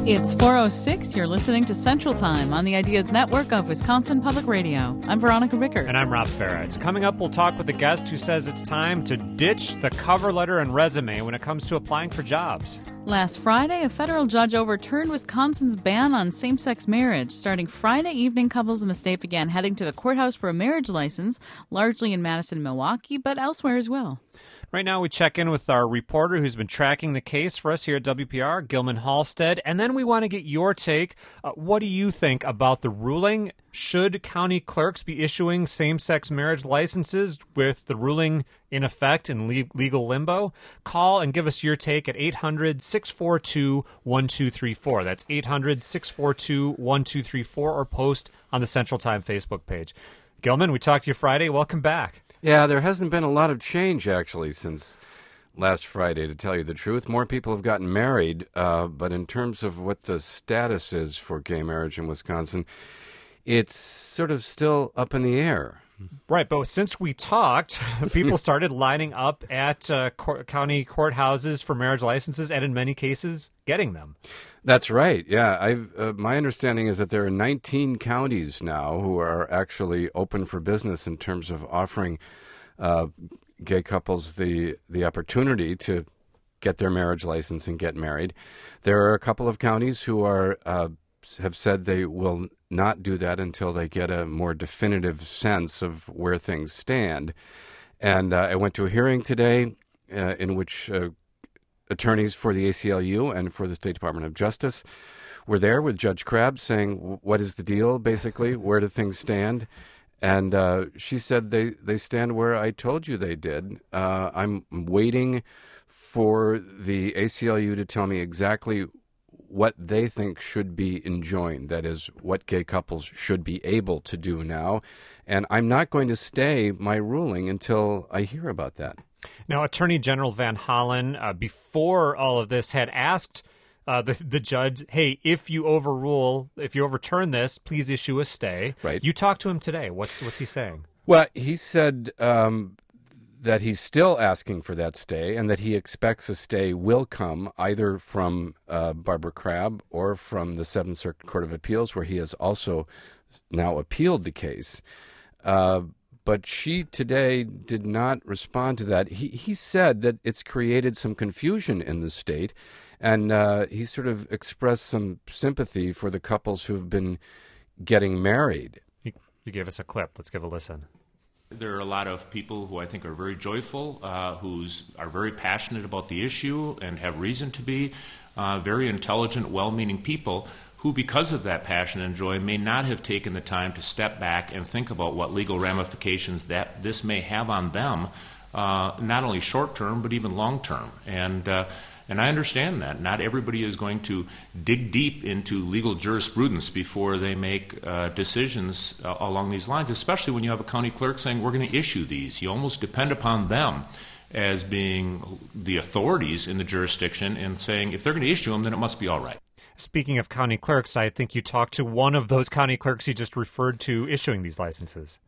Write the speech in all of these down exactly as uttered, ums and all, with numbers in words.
It's four oh six. You're listening to Central Time on the Ideas Network of Wisconsin Public Radio. I'm Veronica Rickert. And I'm Rob Farrett. Coming up, we'll talk with a guest who says it's time to ditch the cover letter and resume when it comes to applying for jobs. Last Friday, a federal judge overturned Wisconsin's ban on same-sex marriage. Starting Friday evening, couples in the state began heading to the courthouse for a marriage license, largely in Madison and Milwaukee, but elsewhere as well. Right now, we check in with our reporter who's been tracking the case for us here at W P R, Gilman Halstead, and then we want to get your take. Uh, what do you think about the ruling? Should county clerks be issuing same-sex marriage licenses with the ruling in effect in le- legal limbo? Call and give us your take at eight hundred, six four two, one two three four. That's eight hundred, six four two, one two three four, or post on the Central Time Facebook page. Gilman, we talked to you Friday. Welcome back. Yeah, there hasn't been a lot of change, actually, since last Friday, to tell you the truth. More people have gotten married, uh, but in terms of what the status is for gay marriage in Wisconsin, it's sort of still up in the air. Right, but since we talked, people started lining up at uh, court, county courthouses for marriage licenses, and in many cases, getting them. That's right. Yeah, I've, uh, my understanding is that there are nineteen counties now who are actually open for business in terms of offering uh, gay couples the the opportunity to get their marriage license and get married. There are a couple of counties who are uh, have said they will not do that until they get a more definitive sense of where things stand. And uh, I went to a hearing today uh, in which uh, attorneys for the A C L U and for the State Department of Justice were there with Judge Crabb saying, what is the deal, basically? Where do things stand? And uh, she said they, they stand where I told you they did. Uh, I'm waiting for the A C L U to tell me exactly what they think should be enjoined, that is, what gay couples should be able to do now. And I'm not going to stay my ruling until I hear about that. Now, Attorney General Van Hollen, uh, before all of this, had asked uh, the the judge, hey, if you overrule, if you overturn this, please issue a stay. Right. You talked to him today. What's what's he saying? Well, he said um, that he's still asking for that stay and that he expects a stay will come either from uh, Barbara Crabb or from the Seventh Circuit Court of Appeals, where he has also now appealed the case. Uh, but she today did not respond to that. He he said that it's created some confusion in the state, and uh, he sort of expressed some sympathy for the couples who've been getting married. You, you gave us a clip. Let's give a listen. There are a lot of people who I think are very joyful, uh, who are very passionate about the issue and have reason to be, uh, very intelligent, well-meaning people who, because of that passion and joy, may not have taken the time to step back and think about what legal ramifications that this may have on them, uh, not only short-term, but even long-term. And uh, and I understand that. Not everybody is going to dig deep into legal jurisprudence before they make uh, decisions uh, along these lines, especially when you have a county clerk saying, we're going to issue these. You almost depend upon them as being the authorities in the jurisdiction and saying, if they're going to issue them, then it must be all right. Speaking of county clerks, I think you talked to one of those county clerks you just referred to issuing these licenses.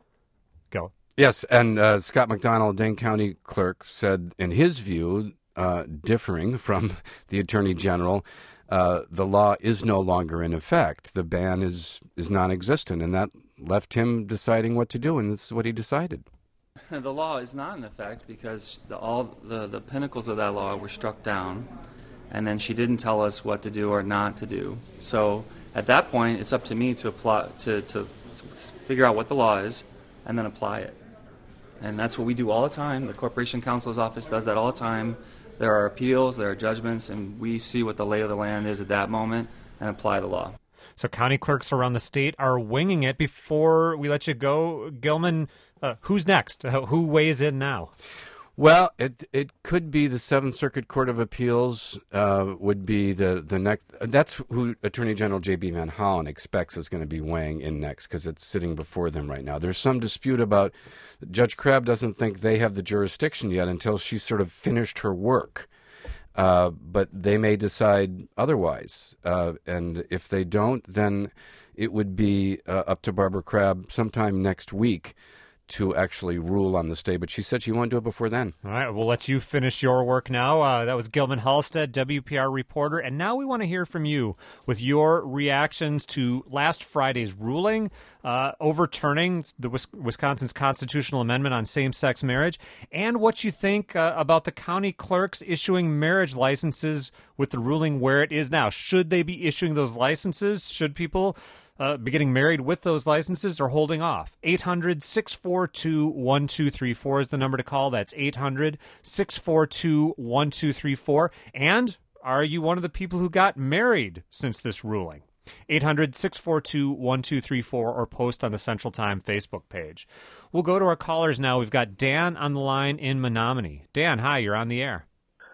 Go. Yes, and uh, Scott McDonald, Dane County Clerk, said in his view, uh, differing from the Attorney General, uh, the law is no longer in effect. The ban is, is non-existent, and that left him deciding what to do, and this is what he decided. The law is not in effect because the, all the, the pinnacles of that law were struck down, and then she didn't tell us what to do or not to do. So at that point, it's up to me to apply to, to, to figure out what the law is and then apply it. And that's what we do all the time. The Corporation Counsel's Office does that all the time. There are appeals, there are judgments, and we see what the lay of the land is at that moment and apply the law. So county clerks around the state are winging it. Before we let you go, Gilman, uh, who's next? Who weighs in now? Well, it it could be the Seventh Circuit Court of Appeals uh, would be the, the next. That's who Attorney General J B Van Hollen expects is going to be weighing in next because it's sitting before them right now. There's some dispute about Judge Crabb doesn't think they have the jurisdiction yet until she's sort of finished her work. Uh, but they may decide otherwise. Uh, and if they don't, then it would be uh, up to Barbara Crabb sometime next week to actually rule on this day, but she said she wanted to do it before then. All right, we'll let you finish your work now. Uh, that was Gilman Halstead, W P R reporter, and now we want to hear from you with your reactions to last Friday's ruling uh, overturning the Wisconsin's constitutional amendment on same-sex marriage, and what you think uh, about the county clerks issuing marriage licenses with the ruling where it is now. Should they be issuing those licenses? Should people Uh, be getting married with those licenses or holding off? eight hundred, six four two, one two three four is the number to call. That's eight hundred, six four two, one two three four. And are you one of the people who got married since this ruling? eight hundred, six four two, one two three four or post on the Central Time Facebook page. We'll go to our callers now. We've got Dan on the line in Menominee. Dan, hi, you're on the air.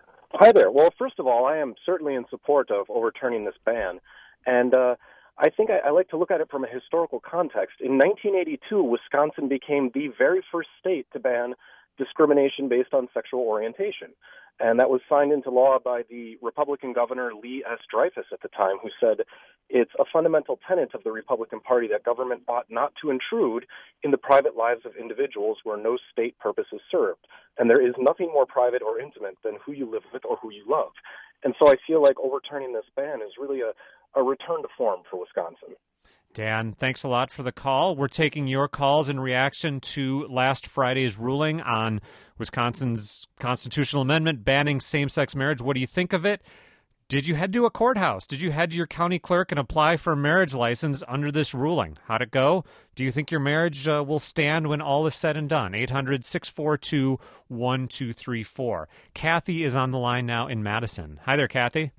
Hi there. Well, first of all, I am certainly in support of overturning this ban. And, uh, I think I, I like to look at it from a historical context. In nineteen eighty-two, Wisconsin became the very first state to ban discrimination based on sexual orientation. And that was signed into law by the Republican governor Lee S. Dreyfus at the time, who said it's a fundamental tenet of the Republican Party that government ought not to intrude in the private lives of individuals where no state purpose is served. And there is nothing more private or intimate than who you live with or who you love. And so I feel like overturning this ban is really a a return to form for Wisconsin. Dan, thanks a lot for the call. We're taking your calls in reaction to last Friday's ruling on Wisconsin's constitutional amendment banning same-sex marriage. What do you think of it? Did you head to a courthouse? Did you head to your county clerk and apply for a marriage license under this ruling? How'd it go? Do you think your marriage uh, will stand when all is said and done? eight hundred, six four two, one two three four. Kathy is on the line now in Madison. Hi there, Kathy.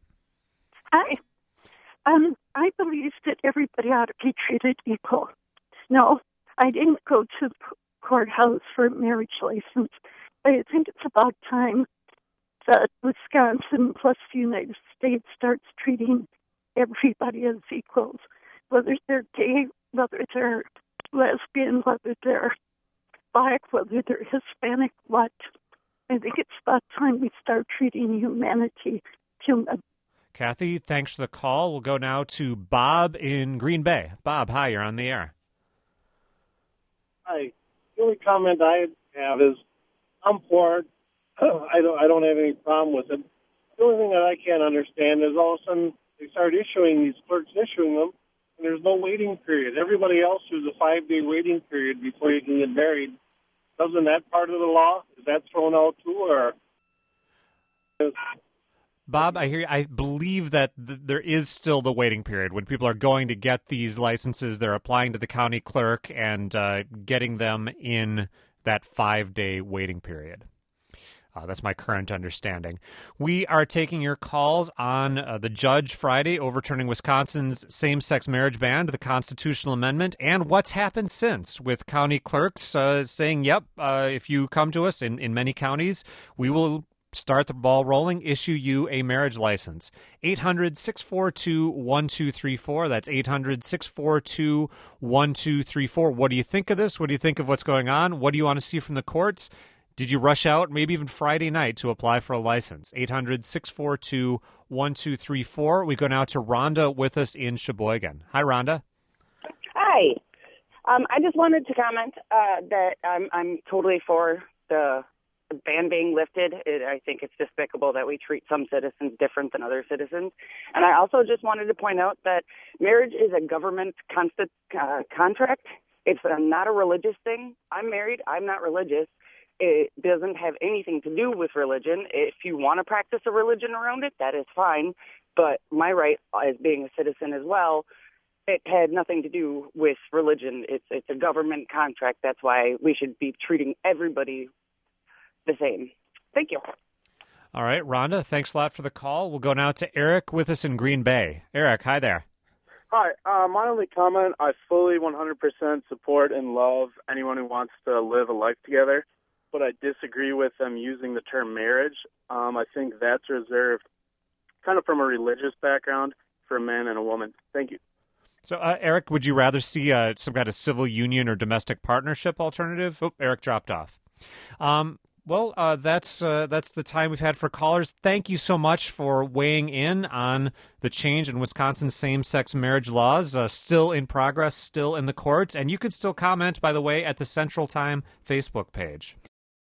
Hi. Um, I believe that everybody ought to be treated equal. No, I didn't go to the courthouse for a marriage license. I think it's about time that Wisconsin plus the United States starts treating everybody as equals, whether they're gay, whether they're lesbian, whether they're black, whether they're Hispanic, what. I think it's about time we start treating humanity human. Kathy, thanks for the call. We'll go now to Bob in Green Bay. Bob, hi, you're on the air. Hi. The only comment I have is I'm for it. I don't, I don't have any problem with it. The only thing that I can't understand is all of a sudden they start issuing these clerks issuing them, and there's no waiting period. Everybody else there's a five-day waiting period before you can get married. Doesn't that part of the law, is that thrown out too, or... Bob, I hear you. I believe that th- there is still the waiting period. When people are going to get these licenses, they're applying to the county clerk and uh, getting them in that five-day waiting period. Uh, that's my current understanding. We are taking your calls on uh, the judge Friday overturning Wisconsin's same-sex marriage ban to the constitutional amendment and what's happened since with county clerks uh, saying, yep, uh, if you come to us in, in many counties, we will start the ball rolling, issue you a marriage license. eight hundred, six four two, one two three four. That's eight hundred, six four two, one two three four. What do you think of this? What do you think of what's going on? What do you want to see from the courts? Did you rush out maybe even Friday night to apply for a license? eight hundred, six four two, one two three four. We go now to Rhonda with us in Sheboygan. Hi, Rhonda. Hi. Um, I just wanted to comment uh, that I'm, I'm totally for the ban being lifted. It, I think it's despicable that we treat some citizens different than other citizens. And I also just wanted to point out that marriage is a government constant, uh, contract. It's a, not a religious thing. I'm married. I'm not religious. It doesn't have anything to do with religion. If you want to practice a religion around it, that is fine. But my right as being a citizen as well, it had nothing to do with religion. It's it's a government contract. That's why we should be treating everybody the same. Thank you. All right, Rhonda, thanks a lot for the call. We'll go now to Eric with us in Green Bay. Eric, hi there. Hi. Uh, my only comment, I fully one hundred percent support and love anyone who wants to live a life together, but I disagree with them using the term marriage. Um, I think that's reserved kind of from a religious background for a man and a woman. Thank you. So, uh, Eric, would you rather see uh, some kind of civil union or domestic partnership alternative? Oh, Eric dropped off. Um, Well, uh, that's uh, that's the time we've had for callers. Thank you so much for weighing in on the change in Wisconsin's same-sex marriage laws. Uh, still in progress, still in the courts. And you can still comment, by the way, at the Central Time Facebook page.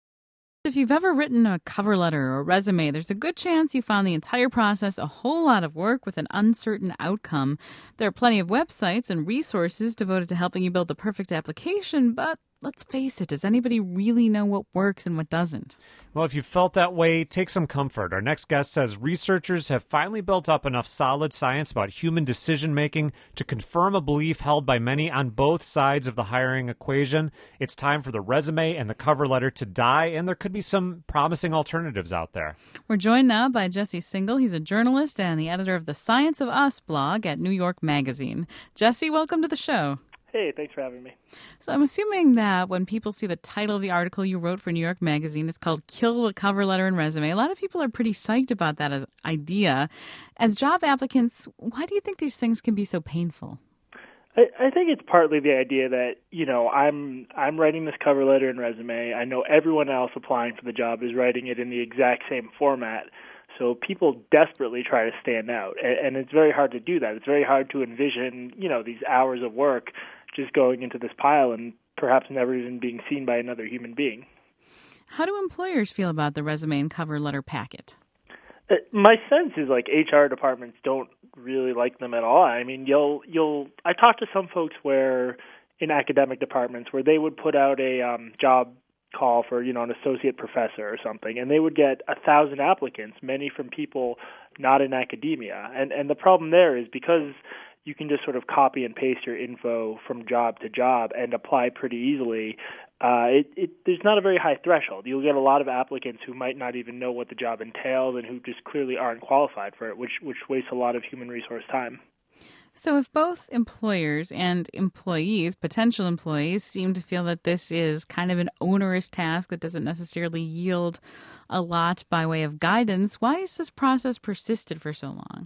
If you've ever written a cover letter or a resume, there's a good chance you found the entire process a whole lot of work with an uncertain outcome. There are plenty of websites and resources devoted to helping you build the perfect application, but let's face it, does anybody really know what works and what doesn't? Well, if you felt that way, take some comfort. Our next guest says researchers have finally built up enough solid science about human decision-making to confirm a belief held by many on both sides of the hiring equation. It's time for the resume and the cover letter to die, and there could be some promising alternatives out there. We're joined now by Jesse Singal. He's a journalist and the editor of the Science of Us blog at New York Magazine. Jesse, welcome to the show. Hey, thanks for having me. So I'm assuming that when people see the title of the article you wrote for New York Magazine, it's called Kill the Cover Letter and Resume. A lot of people are pretty psyched about that as idea. As job applicants, why do you think these things can be so painful? I, I think it's partly the idea that, you know, I'm I'm writing this cover letter and resume. I know everyone else applying for the job is writing it in the exact same format. So people desperately try to stand out, and, and it's very hard to do that. It's very hard to envision, you know, these hours of work just going into this pile and perhaps never even being seen by another human being. How do employers feel about the resume and cover letter packet? Uh, my sense is like H R departments don't really like them at all. I mean, you'll you'll I talked to some folks where in academic departments where they would put out a um, job call for, you know, an associate professor or something, and they would get a thousand applicants, many from people not in academia. And and the problem there is because you can just sort of copy and paste your info from job to job and apply pretty easily. Uh, it, it, there's not a very high threshold. You'll get a lot of applicants who might not even know what the job entails and who just clearly aren't qualified for it, which which wastes a lot of human resource time. So if both employers and employees, potential employees, seem to feel that this is kind of an onerous task that doesn't necessarily yield a lot by way of guidance, why has this process persisted for so long?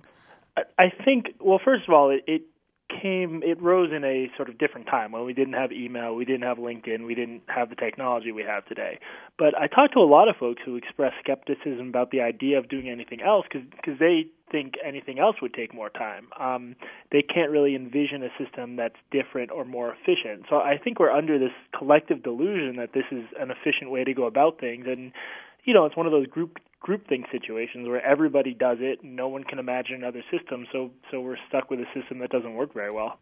I think, well, first of all, it, it came, it rose in a sort of different time when we didn't have email, we didn't have LinkedIn, we didn't have the technology we have today. But I talked to a lot of folks who expressed skepticism about the idea of doing anything else because they think anything else would take more time. Um, they can't really envision a system that's different or more efficient. So I think we're under this collective delusion that this is an efficient way to go about things. And, you know, it's one of those group groupthink situations where everybody does it and no one can imagine another system, so so we're stuck with a system that doesn't work very well.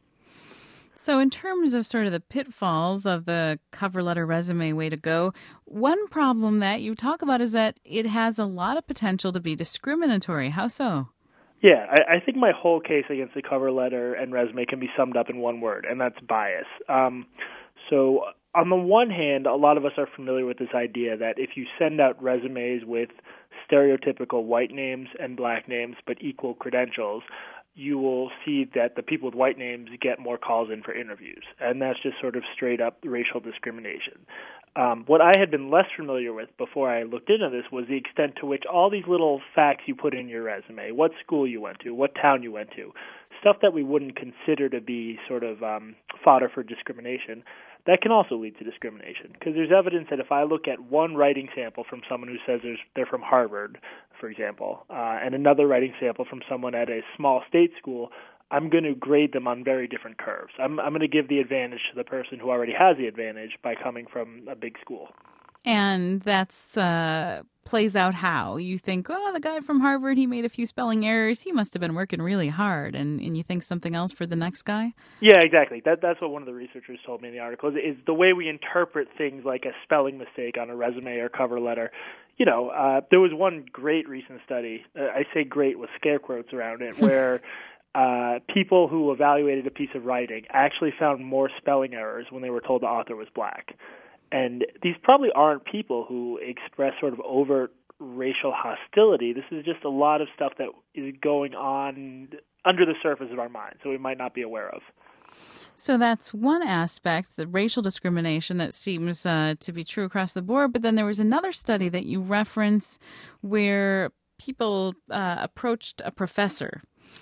So in terms of sort of the pitfalls of the cover letter resume way to go, one problem that you talk about is that it has a lot of potential to be discriminatory. How so? Yeah, I, I think my whole case against the cover letter and resume can be summed up in one word, and that's bias. Um, so on the one hand, a lot of us are familiar with this idea that if you send out resumes with stereotypical white names and black names but equal credentials, you will see that the people with white names get more calls in for interviews. And that's just sort of straight up racial discrimination. Um, what I had been less familiar with before I looked into this was the extent to which all these little facts you put in your resume, what school you went to, what town you went to, stuff that we wouldn't consider to be sort of um, fodder for discrimination, that can also lead to discrimination. Because there's evidence that if I look at one writing sample from someone who says there's, they're from Harvard, for example, uh, and another writing sample from someone at a small state school, I'm going to grade them on very different curves. I'm, I'm going to give the advantage to the person who already has the advantage by coming from a big school. And that's uh, plays out how? You think, oh, the guy from Harvard, he made a few spelling errors. He must have been working really hard. And, and you think something else for the next guy? Yeah, exactly. That That's what one of the researchers told me in the article, is, is the way we interpret things like a spelling mistake on a resume or cover letter. You know, uh, there was one great recent study, uh, I say great with scare quotes around it, where uh, people who evaluated a piece of writing actually found more spelling errors when they were told the author was black. And these probably aren't people who express sort of overt racial hostility. This is just a lot of stuff that is going on under the surface of our minds, so we might not be aware of. So that's one aspect, the racial discrimination that seems uh, to be true across the board. But then there was another study that you reference where people uh, approached a professor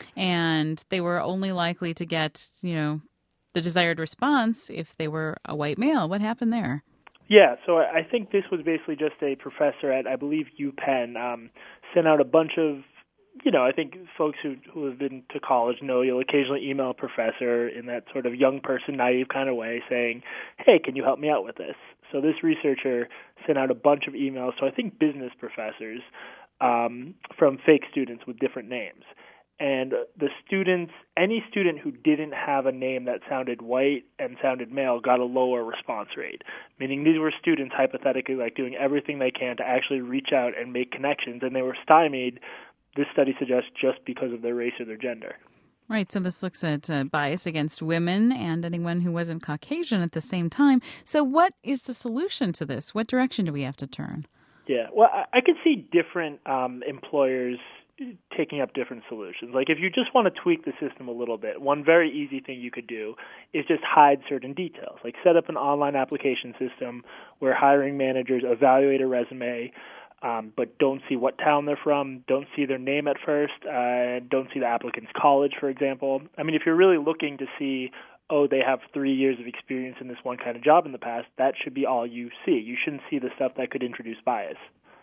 and they were only likely to get, you know, the desired response if they were a white male. What happened there? Yeah, so I think this was basically just a professor at, I believe, UPenn, um, sent out a bunch of, you know, I think folks who who have been to college know you'll occasionally email a professor in that sort of young person, naive kind of way saying, hey, can you help me out with this? So this researcher sent out a bunch of emails to, I think, business professors um, from fake students with different names. And the students, any student who didn't have a name that sounded white and sounded male got a lower response rate, meaning these were students hypothetically like doing everything they can to actually reach out and make connections, and they were stymied, this study suggests, just because of their race or their gender. Right, so this looks at uh, bias against women and anyone who wasn't Caucasian at the same time. So what is the solution to this? What direction do we have to turn? Yeah, well, I, I could see different um, employers taking up different solutions. Like if you just want to tweak the system a little bit, one very easy thing you could do is just hide certain details. Like set up an online application system where hiring managers evaluate a resume, um, but don't see what town they're from, don't see their name at first, uh, don't see the applicant's college, for example. I mean, if you're really looking to see, oh, they have three years of experience in this one kind of job in the past, that should be all you see. You shouldn't see the stuff that could introduce bias.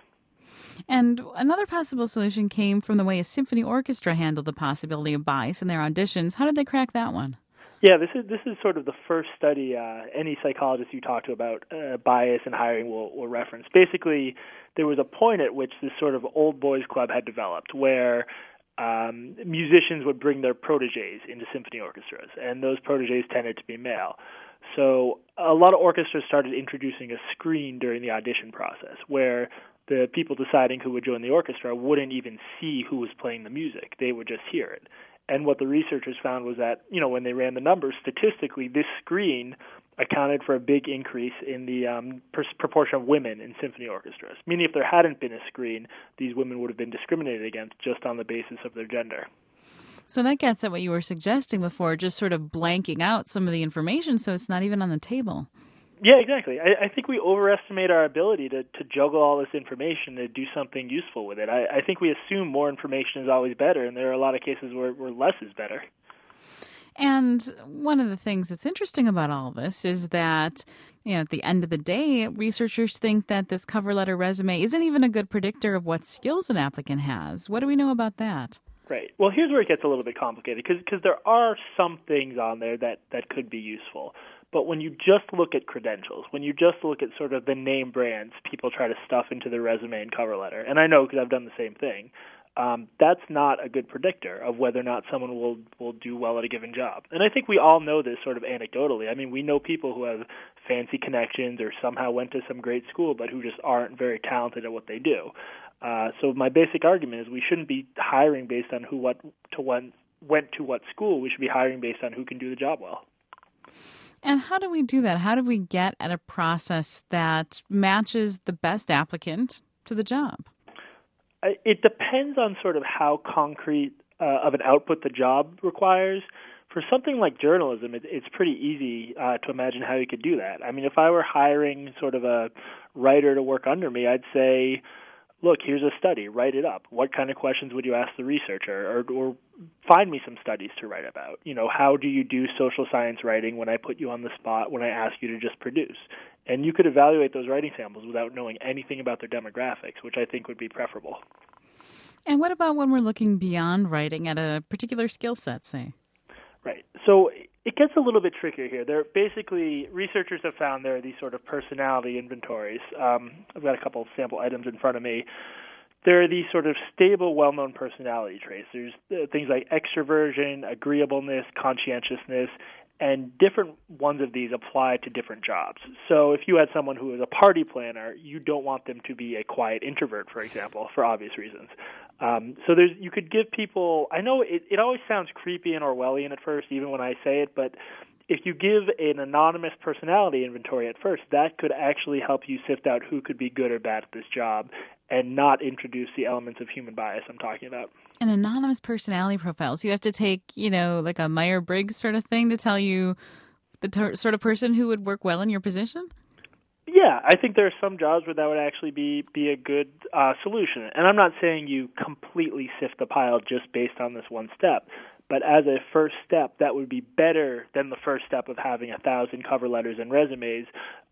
And another possible solution came from the way a symphony orchestra handled the possibility of bias in their auditions. How did they crack that one? Yeah, this is this is sort of the first study uh, any psychologist you talk to about uh, bias in hiring will, will reference. Basically, there was a point at which this sort of old boys club had developed where um, musicians would bring their proteges into symphony orchestras, and those proteges tended to be male. So a lot of orchestras started introducing a screen during the audition process where the people deciding who would join the orchestra wouldn't even see who was playing the music. They would just hear it. And what the researchers found was that, you know, when they ran the numbers, statistically, this screen accounted for a big increase in the um, per- proportion of women in symphony orchestras. Meaning if there hadn't been a screen, these women would have been discriminated against just on the basis of their gender. So that gets at what you were suggesting before, just sort of blanking out some of the information so it's not even on the table. Yeah, exactly. I, I think we overestimate our ability to, to juggle all this information to do something useful with it. I, I think we assume more information is always better, and there are a lot of cases where, where less is better. And one of the things that's interesting about all this is that, you know, at the end of the day, researchers think that this cover letter resume isn't even a good predictor of what skills an applicant has. What do we know about that? Right. Well, here's where it gets a little bit complicated, because there are some things on there that, that could be useful. But when you just look at credentials, when you just look at sort of the name brands people try to stuff into their resume and cover letter, and I know because I've done the same thing, um, that's not a good predictor of whether or not someone will, will do well at a given job. And I think we all know this sort of anecdotally. I mean, we know people who have fancy connections or somehow went to some great school but who just aren't very talented at what they do. Uh, so my basic argument is we shouldn't be hiring based on who what to when, went to what school. We should be hiring based on who can do the job well. And how do we do that? How do we get at a process that matches the best applicant to the job? It depends on sort of how concrete uh, of an output the job requires. For something like journalism, it, it's pretty easy uh, to imagine how you could do that. I mean, if I were hiring sort of a writer to work under me, I'd say, look, here's a study, write it up. What kind of questions would you ask the researcher? Or, or find me some studies to write about. You know, how do you do social science writing when I put you on the spot, when I ask you to just produce? And you could evaluate those writing samples without knowing anything about their demographics, which I think would be preferable. And what about when we're looking beyond writing at a particular skill set, say? Right. So it gets a little bit trickier here. There, basically, researchers have found there are these sort of personality inventories. Um, I've got a couple of sample items in front of me. There are these sort of stable, well-known personality traits. There's uh, things like extroversion, agreeableness, conscientiousness, and different ones of these apply to different jobs. So if you had someone who is a party planner, you don't want them to be a quiet introvert, for example, for obvious reasons. Um, so there's, you could give people, I know it, it always sounds creepy and Orwellian at first, even when I say it, but if you give an anonymous personality inventory at first, that could actually help you sift out who could be good or bad at this job and not introduce the elements of human bias I'm talking about. An anonymous personality profile. So you have to take, you know, like a Myers-Briggs sort of thing to tell you the ter- sort of person who would work well in your position? Yeah, I think there are some jobs where that would actually be, be a good uh, solution. And I'm not saying you completely sift the pile just based on this one step. But as a first step, that would be better than the first step of having a thousand cover letters and resumes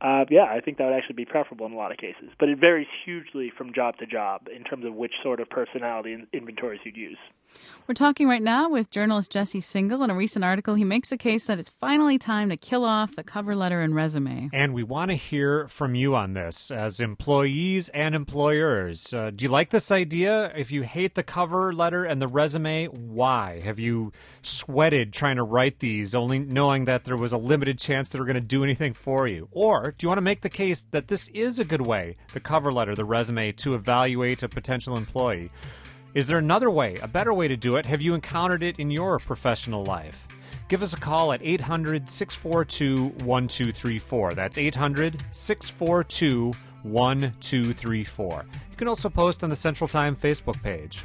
uh, yeah, I think that would actually be preferable in a lot of cases. But it varies hugely from job to job in terms of which sort of personality in- inventories you'd use. We're talking right now with journalist Jesse Singal. In a recent article, he makes a case that it's finally time to kill off the cover letter and resume. And we want to hear from you on this as employees and employers. Uh, do you like this idea? If you hate the cover letter and the resume, why? Have you sweated trying to write these, only knowing that there was a limited chance they were going to do anything for you? Or do you want to make the case that this is a good way, the cover letter, the resume, to evaluate a potential employee? Is there another way, a better way to do it? Have you encountered it in your professional life? Give us a call at eight hundred, six four two, one two three four. That's eight hundred, six four two, one two three four. You can also post on the Central Time Facebook page.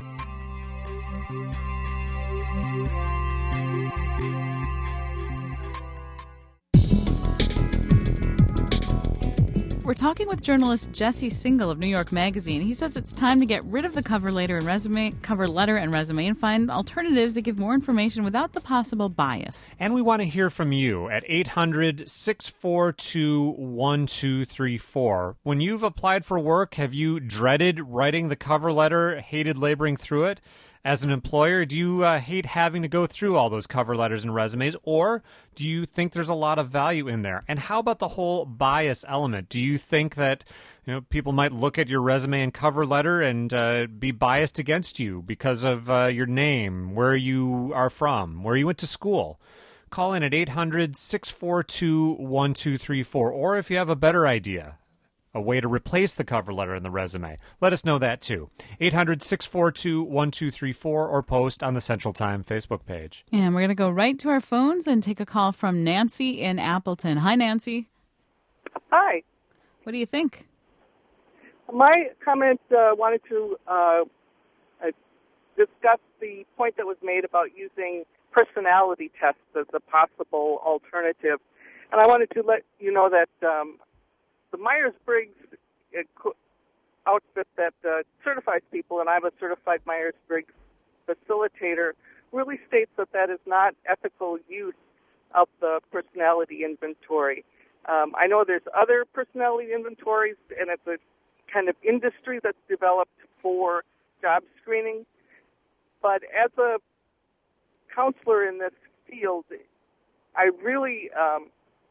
We're talking with journalist Jesse Singal of New York Magazine. He says it's time to get rid of the cover letter and resume, cover letter and resume, and find alternatives that give more information without the possible bias. And we want to hear from you at eight hundred, six four two, one two three four. When you've applied for work, have you dreaded writing the cover letter, hated laboring through it? As an employer, do you uh, hate having to go through all those cover letters and resumes, or do you think there's a lot of value in there? And how about the whole bias element? Do you think that you know people might look at your resume and cover letter and uh, be biased against you because of uh, your name, where you are from, where you went to school? Call in at eight hundred, six four two, one two three four, or if you have a better idea, a way to replace the cover letter and the resume, let us know that too. eight hundred, six four two, one two three four or post on the Central Time Facebook page. And we're going to go right to our phones and take a call from Nancy in Appleton. Hi, Nancy. Hi. What do you think? My comment uh, wanted to uh, discuss the point that was made about using personality tests as a possible alternative. And I wanted to let you know that um, the Myers-Briggs outfit that uh, certifies people, and I'm a certified Myers-Briggs facilitator, really states that that is not ethical use of the personality inventory. Um, I know there's other personality inventories, and it's a kind of industry that's developed for job screening. But as a counselor in this field, I really um,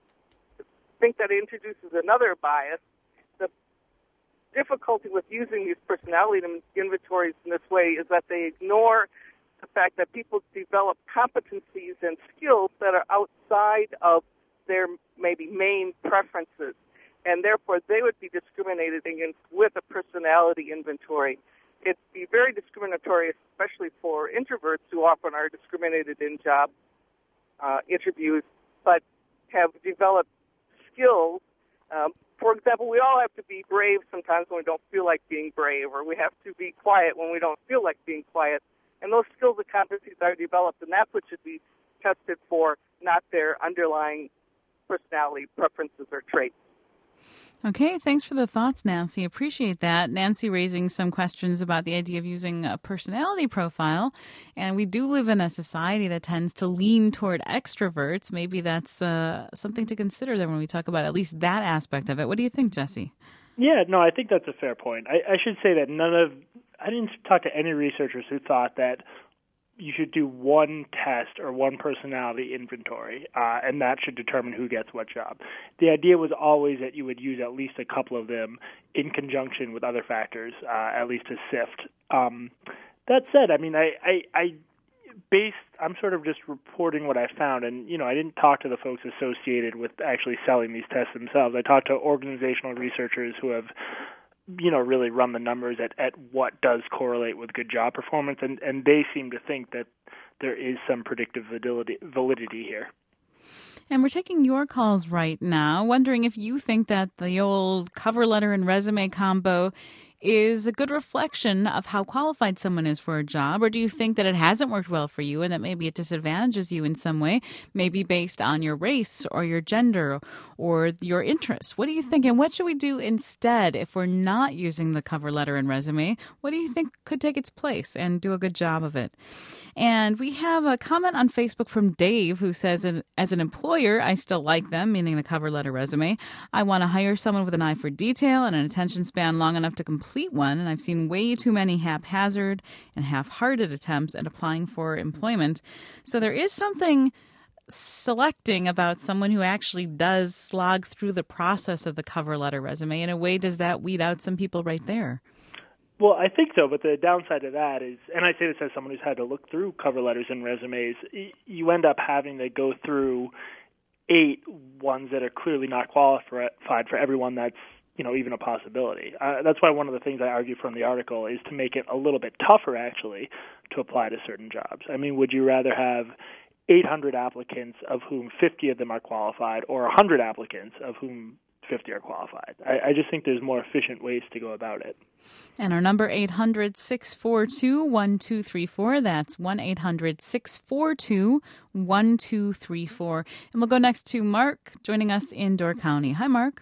think that it introduces another bias. The difficulty with using these personality inventories in this way is that they ignore the fact that people develop competencies and skills that are outside of their maybe main preferences, and therefore they would be discriminated against with a personality inventory. It'd be very discriminatory, especially for introverts who often are discriminated in job uh, interviews, but have developed skills. Um, for example, we all have to be brave sometimes when we don't feel like being brave, or we have to be quiet when we don't feel like being quiet. And those skills and competencies are developed, and that's what should be tested for, not their underlying personality preferences or traits. Okay, thanks for the thoughts, Nancy. Appreciate that. Nancy raising some questions about the idea of using a personality profile. And we do live in a society that tends to lean toward extroverts. Maybe that's uh, something to consider then when we talk about at least that aspect of it. What do you think, Jesse? Yeah, no, I think that's a fair point. I, I should say that none of, I didn't talk to any researchers who thought that you should do one test or one personality inventory, uh, and that should determine who gets what job. The idea was always that you would use at least a couple of them in conjunction with other factors, uh, at least to sift. Um, that said, I mean, I, I, I based, I'm sort of just reporting what I found, and, you know, I didn't talk to the folks associated with actually selling these tests themselves. I talked to organizational researchers who have you know, really run the numbers at, at what does correlate with good job performance, and, and they seem to think that there is some predictive validity, validity here. And we're taking your calls right now, wondering if you think that the old cover letter and resume combo is a good reflection of how qualified someone is for a job, or do you think that it hasn't worked well for you and that maybe it disadvantages you in some way, maybe based on your race or your gender or your interests? What do you think, and what should we do instead if we're not using the cover letter and resume? What do you think could take its place and do a good job of it? And we have a comment on Facebook from Dave who says, as an employer, I still like them, meaning the cover letter resume. I want to hire someone with an eye for detail and an attention span long enough to complete one. And I've seen way too many haphazard and half-hearted attempts at applying for employment. So there is something selecting about someone who actually does slog through the process of the cover letter resume. In a way, does that weed out some people right there? Well, I think so, but the downside of that is, and I say this as someone who's had to look through cover letters and resumes, you end up having to go through eight ones that are clearly not qualified for everyone that's, you know, even a possibility. Uh, that's why one of the things I argue from the article is to make it a little bit tougher, actually, to apply to certain jobs. I mean, would you rather have eight hundred applicants of whom fifty of them are qualified, or one hundred applicants of whom fifty are qualified? I, I just think there's more efficient ways to go about it. And our number, eight hundred, six four two, one two three four. That's one eight hundred, six four two, one two three four. And we'll go next to Mark, joining us in Door County. Hi, Mark.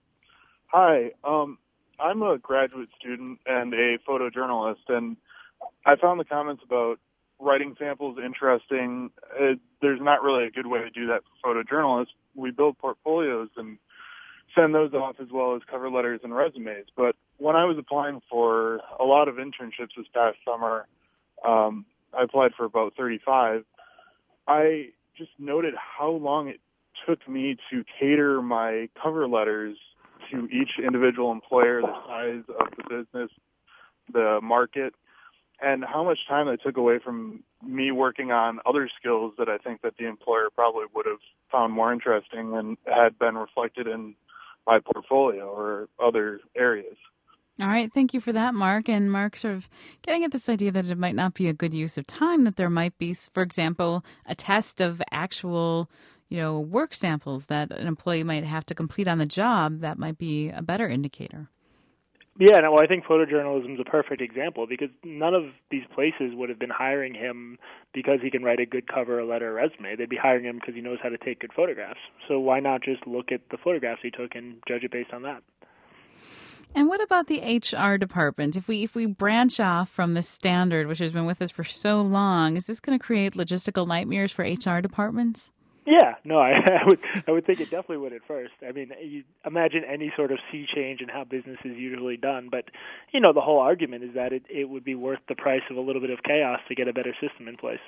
Hi. Um, I'm a graduate student and a photojournalist, and I found the comments about writing samples interesting. Uh, there's not really a good way to do that for photojournalists. We build portfolios and send those off as well as cover letters and resumes. But when I was applying for a lot of internships this past summer, um, I applied for about thirty-five. I just noted how long it took me to cater my cover letters to each individual employer, the size of the business, the market, and how much time it took away from me working on other skills that I think that the employer probably would have found more interesting and had been reflected in my portfolio or other areas. All right. Thank you for that, Mark. And Mark sort of getting at this idea that it might not be a good use of time, that there might be, for example, a test of actual, you know, work samples that an employee might have to complete on the job. That might be a better indicator. Yeah, no, well, I think photojournalism is a perfect example because none of these places would have been hiring him because he can write a good cover, a letter, a resume. They'd be hiring him because he knows how to take good photographs. So why not just look at the photographs he took and judge it based on that? And what about the H R department? If we if we branch off from the standard, which has been with us for so long, is this going to create logistical nightmares for H R departments? Yeah, no, I, I would I would think it definitely would at first. I mean, you imagine any sort of sea change in how business is usually done, but, you know, the whole argument is that it, it would be worth the price of a little bit of chaos to get a better system in place.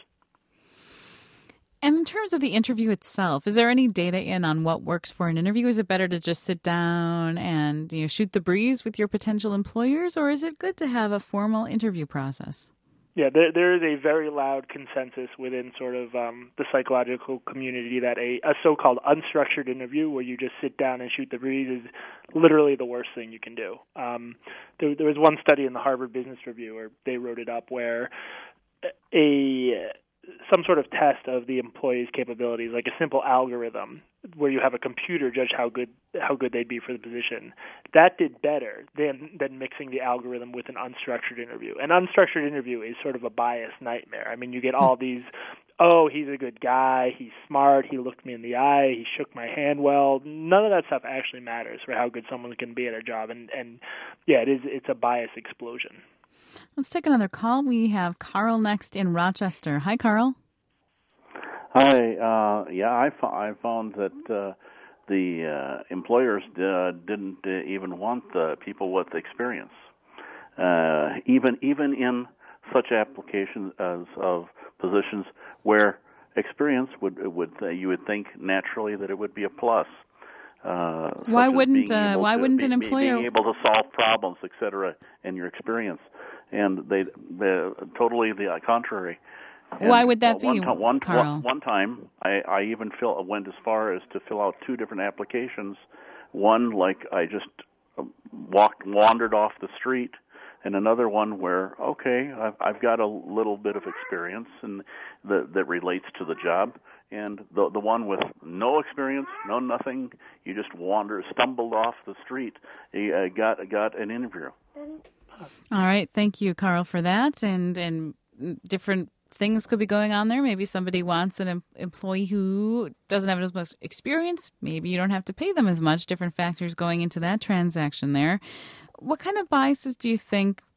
And in terms of the interview itself, is there any data in on what works for an interview? Is it better to just sit down and, you know, shoot the breeze with your potential employers, or is it good to have a formal interview process? Yeah, there, there is a very loud consensus within sort of um, the psychological community that a, a so-called unstructured interview where you just sit down and shoot the breeze is literally the worst thing you can do. Um, there, there was one study in the Harvard Business Review, or they wrote it up, where a some sort of test of the employee's capabilities, like a simple algorithm where you have a computer judge how good how good they'd be for the position, that did better than than mixing the algorithm with an unstructured interview. An unstructured interview is sort of a biased nightmare. I mean, you get all these, oh, he's a good guy, he's smart, he looked me in the eye, he shook my hand well. None of that stuff actually matters for how good someone can be at a job. And, and yeah, it is it's a bias explosion. Let's take another call. We have Carl next in Rochester. Hi, Carl. Hi. Uh, yeah, I, f- I found that uh, the uh, employers uh, didn't uh, even want uh, people with experience, uh, even even in such applications as of positions where experience would would uh, you would think naturally that it would be a plus. Uh, why wouldn't uh, Why to, wouldn't be, an employer being able to solve problems, et cetera, in your experience? And they, they totally the contrary. And why would that one be, t- one, Carl? One, one time, I, I even fill, went as far as to fill out two different applications. One, like I just walked, wandered off the street, and another one where, okay, I've, I've got a little bit of experience and that, that relates to the job. And the the one with no experience, no nothing, you just wander, stumbled off the street, you uh, got got an interview. All right, thank you, Carl, for that. And and different things could be going on there. Maybe somebody wants an em- employee who doesn't have as much experience. Maybe you don't have to pay them as much. Different factors going into that transaction there. What kind of biases do you think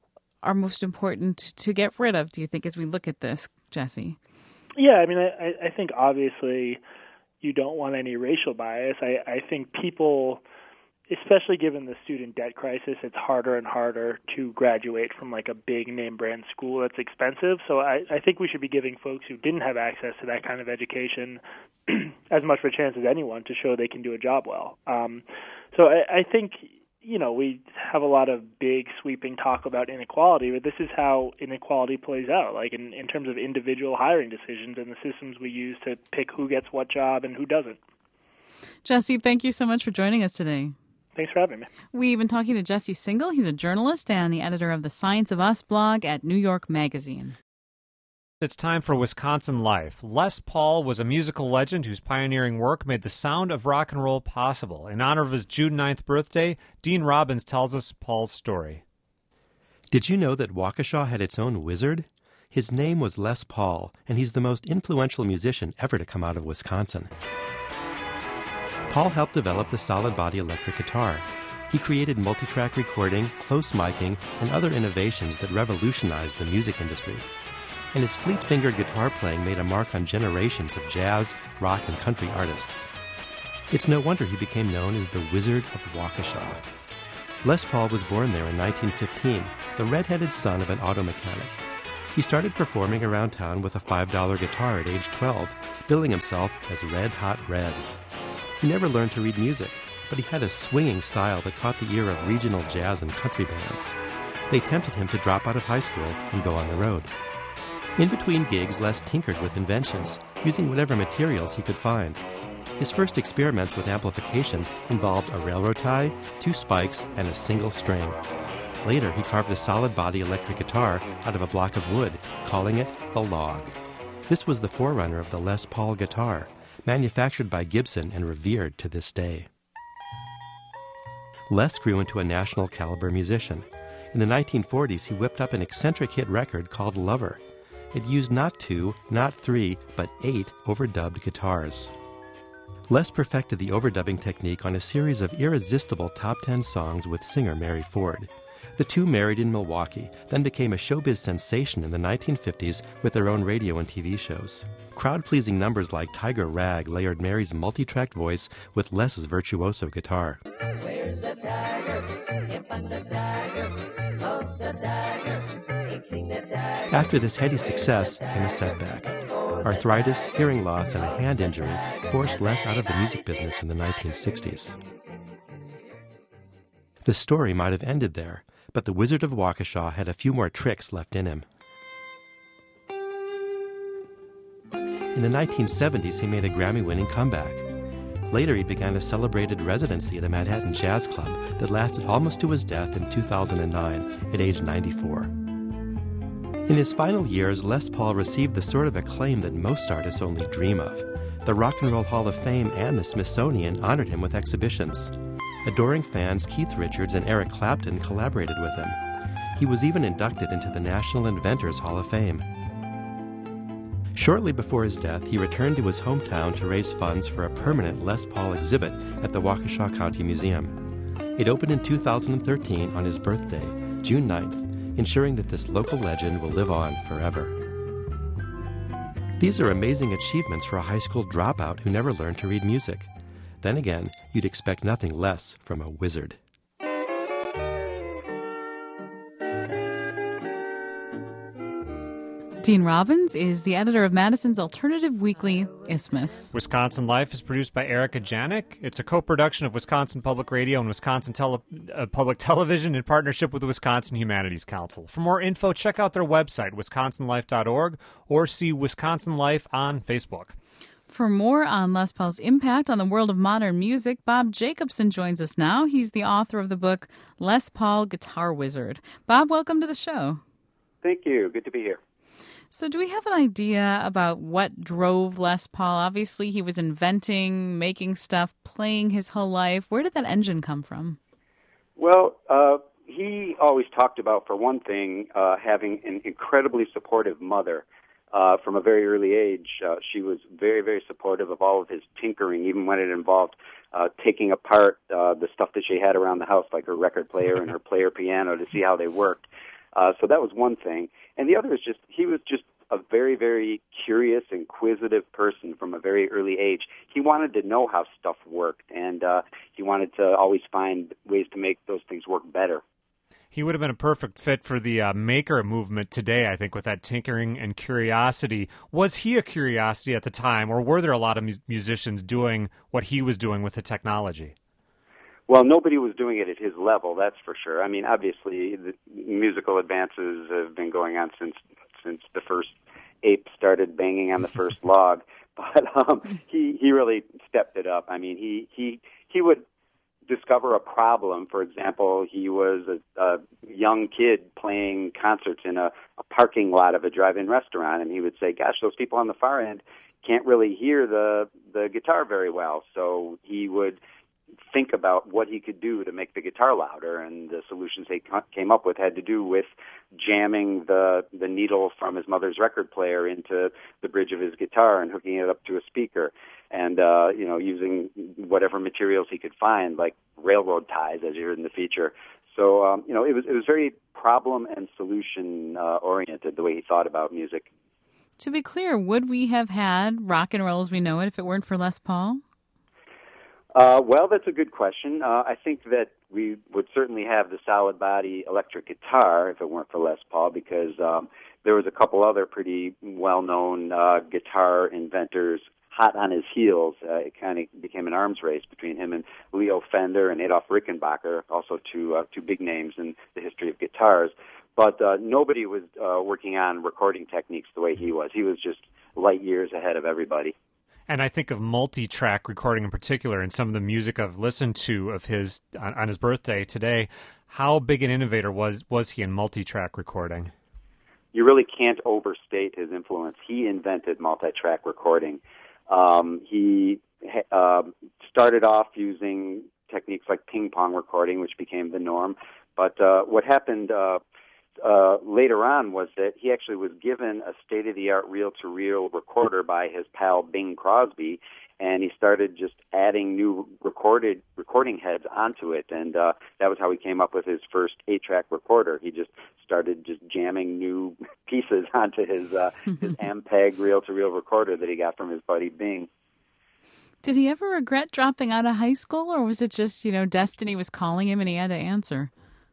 are most important to get rid of, do you think, as we look at this, Jesse? Yeah, I mean, I, I think obviously you don't want any racial bias. I, I think people, especially given the student debt crisis, it's harder and harder to graduate from like a big name brand school that's expensive. So I, I think we should be giving folks who didn't have access to that kind of education as much of a chance as anyone to show they can do a job well. Um, so I, I think, you know, we have a lot of big sweeping talk about inequality, but this is how inequality plays out, like in, in terms of individual hiring decisions and the systems we use to pick who gets what job and who doesn't. Jesse, thank you so much for joining us today. Thanks for having me. We've been talking to Jesse Singal. He's a journalist and the editor of the Science of Us blog at New York Magazine. It's time for Wisconsin Life. Les Paul was a musical legend whose pioneering work made the sound of rock and roll possible. In honor of his June ninth birthday, Dean Robbins tells us Paul's story. Did you know that Waukesha had its own wizard? His name was Les Paul, and he's the most influential musician ever to come out of Wisconsin. Paul helped develop the solid-body electric guitar. He created multi-track recording, close miking, and other innovations that revolutionized the music industry. And his fleet-fingered guitar playing made a mark on generations of jazz, rock, and country artists. It's no wonder he became known as the Wizard of Waukesha. Les Paul was born there in nineteen fifteen, the red-headed son of an auto mechanic. He started performing around town with a five dollar guitar at age twelve, billing himself as Red Hot Red. He never learned to read music, but he had a swinging style that caught the ear of regional jazz and country bands. They tempted him to drop out of high school and go on the road. In between gigs, Les tinkered with inventions, using whatever materials he could find. His first experiments with amplification involved a railroad tie, two spikes, and a single string. Later, he carved a solid-body electric guitar out of a block of wood, calling it the Log. This was the forerunner of the Les Paul guitar, manufactured by Gibson and revered to this day. Les grew into a national caliber musician. In the nineteen forties, he whipped up an eccentric hit record called Lover. It used not two, not three, but eight overdubbed guitars. Les perfected the overdubbing technique on a series of irresistible top ten songs with singer Mary Ford. The two married in Milwaukee, then became a showbiz sensation in the nineteen fifties with their own radio and T V shows. Crowd-pleasing numbers like Tiger Rag layered Mary's multi-tracked voice with Les's virtuoso guitar. Where's the dagger? The dagger. Lost the dagger. The dagger. After this heady success came a setback. Arthritis, hearing loss, and a hand injury forced Les out of the music business in the nineteen sixties. The story might have ended there, but the Wizard of Waukesha had a few more tricks left in him. In the nineteen seventies, he made a Grammy-winning comeback. Later, he began a celebrated residency at a Manhattan jazz club that lasted almost to his death in two thousand nine at age ninety-four. In his final years, Les Paul received the sort of acclaim that most artists only dream of. The Rock and Roll Hall of Fame and the Smithsonian honored him with exhibitions. Adoring fans, Keith Richards and Eric Clapton collaborated with him. He was even inducted into the National Inventors Hall of Fame. Shortly before his death, he returned to his hometown to raise funds for a permanent Les Paul exhibit at the Waukesha County Museum. It opened in two thousand thirteen on his birthday, June ninth, ensuring that this local legend will live on forever. These are amazing achievements for a high school dropout who never learned to read music. Then again, you'd expect nothing less from a wizard. Dean Robbins is the editor of Madison's alternative weekly, Isthmus. Wisconsin Life is produced by Erica Janik. It's a co-production of Wisconsin Public Radio and Wisconsin Tele- uh, Public Television in partnership with the Wisconsin Humanities Council. For more info, check out their website, wisconsin life dot org, or see Wisconsin Life on Facebook. For more on Les Paul's impact on the world of modern music, Bob Jacobson joins us now. He's the author of the book Les Paul Guitar Wizard. Bob, welcome to the show. Thank you. Good to be here. So do we have an idea about what drove Les Paul? Obviously, he was inventing, making stuff, playing his whole life. Where did that engine come from? Well, uh, he always talked about, for one thing, uh, having an incredibly supportive mother. Uh, from a very early age, uh, she was very, very supportive of all of his tinkering, even when it involved uh, taking apart uh, the stuff that she had around the house, like her record player and her player piano, to see how they worked. Uh, so that was one thing. And the other is just he was just a very, very curious, inquisitive person from a very early age. He wanted to know how stuff worked, and uh, he wanted to always find ways to make those things work better. He would have been a perfect fit for the uh, maker movement today, I think, with that tinkering and curiosity. Was he a curiosity at the time, or were there a lot of mu- musicians doing what he was doing with the technology? Well, nobody was doing it at his level, that's for sure. I mean, obviously, the musical advances have been going on since since the first ape started banging on the first log. But um, he he really stepped it up. I mean, he he he would discover a problem. For example, he was a, a young kid playing concerts in a, a parking lot of a drive-in restaurant, and he would say, "Gosh, those people on the far end can't really hear the the guitar very well." So he would think about what he could do to make the guitar louder, and the solutions he came up with had to do with jamming the the needle from his mother's record player into the bridge of his guitar and hooking it up to a speaker, and uh, you know, using whatever materials he could find, like railroad ties, as you heard in the feature. So um, you know, it was it was very problem and solution uh, oriented, the way he thought about music. To be clear, would we have had rock and roll as we know it if it weren't for Les Paul? Uh, well, that's a good question. Uh, I think that we would certainly have the solid body electric guitar if it weren't for Les Paul, because um, there was a couple other pretty well-known uh, guitar inventors hot on his heels. Uh, it kind of became an arms race between him and Leo Fender and Adolf Rickenbacker, also two uh, two big names in the history of guitars. But uh, nobody was uh, working on recording techniques the way he was. He was just light years ahead of everybody. And I think of multi-track recording in particular, and some of the music I've listened to of his on, on his birthday today. How big an innovator was was he in multi-track recording? You really can't overstate his influence. He invented multi-track recording. Um, he uh, started off using techniques like ping-pong recording, which became the norm. But uh, what happened uh, uh, later on was that he actually was given a state-of-the-art reel-to-reel recorder by his pal Bing Crosby, and he started just adding new recorded recording heads onto it, and uh, that was how he came up with his first eight-track recorder. He just started just jamming new pieces onto his uh, his Ampeg reel-to-reel recorder that he got from his buddy Bing. Did he ever regret dropping out of high school, or was it just, you know, destiny was calling him and he had to answer?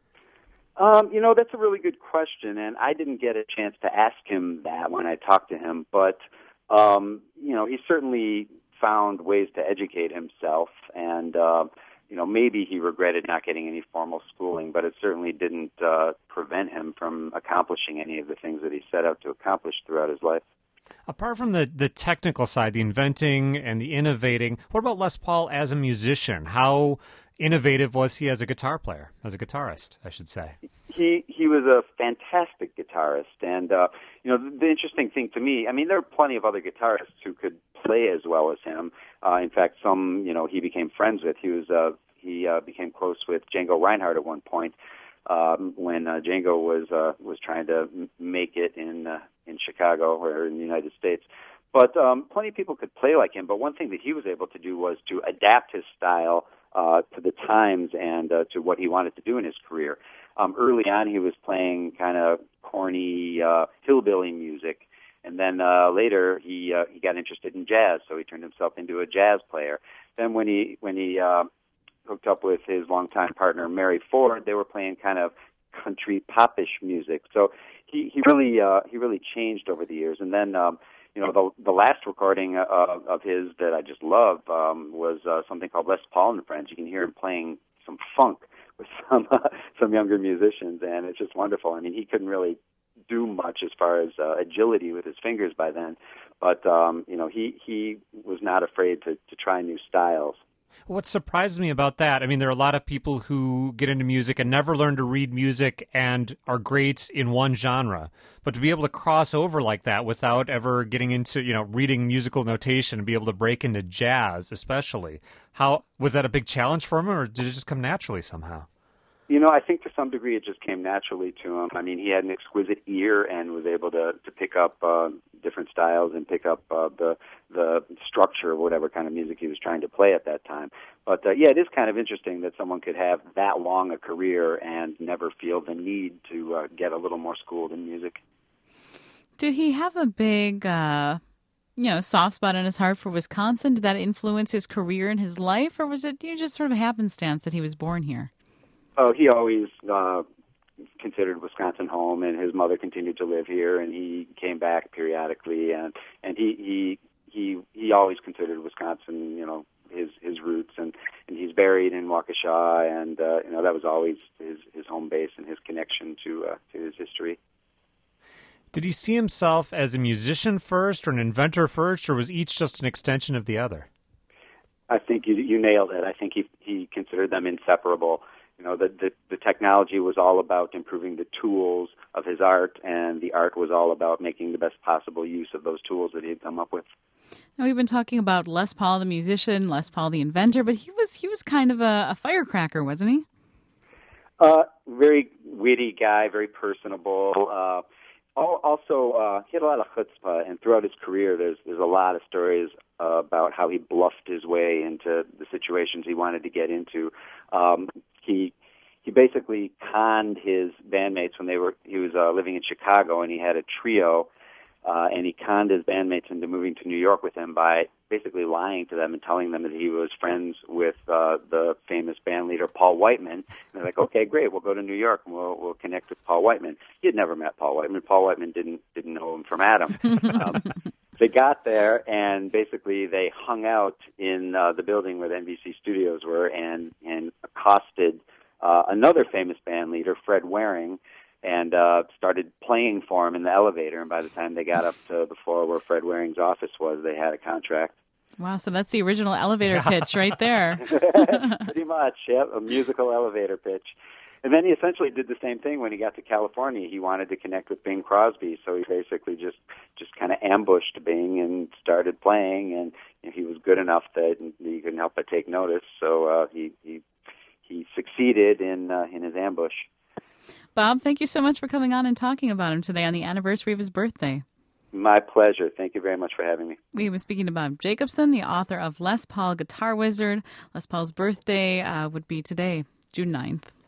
Um, you know, that's a really good question, and I didn't get a chance to ask him that when I talked to him, but, um, you know, he certainly found ways to educate himself, and, uh, you know, maybe he regretted not getting any formal schooling, but it certainly didn't uh, prevent him from accomplishing any of the things that he set out to accomplish throughout his life. Apart from the, the technical side, the inventing and the innovating, what about Les Paul as a musician? How innovative was he as a guitar player, as a guitarist, I should say? He he was a fantastic guitarist, and uh, you know the, the interesting thing to me, I mean, there are plenty of other guitarists who could play as well as him. Uh, in fact, some you know he became friends with. He was uh, he uh, became close with Django Reinhardt at one point um, when uh, Django was uh, was trying to m- make it in uh, in Chicago or in the United States. But um, plenty of people could play like him. But one thing that he was able to do was to adapt his style uh, to the times and uh, to what he wanted to do in his career. Um, early on, he was playing kind of corny uh, hillbilly music, and then uh, later he uh, he got interested in jazz, so he turned himself into a jazz player. Then when he when he uh, hooked up with his longtime partner Mary Ford, they were playing kind of country popish music. So he he really uh, he really changed over the years. And then um, you know the the last recording uh, of his that I just love um, was uh, something called Les Paul and Friends. You can hear him playing some funk with some uh, some younger musicians, and it's just wonderful. I mean, he couldn't really do much as far as uh, agility with his fingers by then, but um, you know, he he was not afraid to to try new styles. What surprised me about that, I mean, there are a lot of people who get into music and never learn to read music and are great in one genre. But to be able to cross over like that without ever getting into, you know, reading musical notation and be able to break into jazz especially, how was that a big challenge for him, or did it just come naturally somehow? You know, I think to some degree it just came naturally to him. I mean, he had an exquisite ear and was able to, to pick up uh, different styles and pick up uh, the the structure of whatever kind of music he was trying to play at that time. But, uh, yeah, it is kind of interesting that someone could have that long a career and never feel the need to uh, get a little more schooled in music. Did he have a big, uh, you know, soft spot in his heart for Wisconsin? Did that influence his career and his life, or was it, you know, just sort of a happenstance that he was born here? Oh, he always uh, considered Wisconsin home, and his mother continued to live here, and he came back periodically, and and he he he, he always considered Wisconsin, you know, his his roots, and, and he's buried in Waukesha, and uh, you know that was always his his home base and his connection to uh, to his history. Did he see himself as a musician first, or an inventor first, or was each just an extension of the other? I think you you nailed it. I think he he considered them inseparable. You know, the, the the technology was all about improving the tools of his art, and the art was all about making the best possible use of those tools that he had come up with. Now, we've been talking about Les Paul, the musician, Les Paul, the inventor, but he was he was kind of a, a firecracker, wasn't he? Uh, very witty guy, very personable. Uh, also, uh, he had a lot of chutzpah, and throughout his career, there's there's a lot of stories uh, about how he bluffed his way into the situations he wanted to get into. Um, he he basically conned his bandmates when they were he was uh, living in Chicago, and he had a trio, uh, and he conned his bandmates into moving to New York with him by basically lying to them and telling them that he was friends with uh, the famous band leader Paul Whiteman. And they're like, okay, great, we'll go to New York and we'll we'll connect with Paul Whiteman. He had never met Paul Whiteman. Paul Whiteman didn't didn't know him from Adam. um, They got there, and basically they hung out in uh, the building where the N B C studios were, and and accosted uh, another famous band leader, Fred Waring, and uh, started playing for him in the elevator. And by the time they got up to the floor where Fred Waring's office was, they had a contract. Wow, so that's the original elevator pitch right there. Pretty much, yeah, a musical elevator pitch. And then he essentially did the same thing when he got to California. He wanted to connect with Bing Crosby, so he basically just, just kind of ambushed Bing and started playing, and you know, he was good enough that he couldn't help but take notice, so uh, he, he he succeeded in uh, in his ambush. Bob, thank you so much for coming on and talking about him today on the anniversary of his birthday. My pleasure. Thank you very much for having me. We were speaking to Bob Jacobson, the author of Les Paul, Guitar Wizard. Les Paul's birthday uh, would be today, June ninth.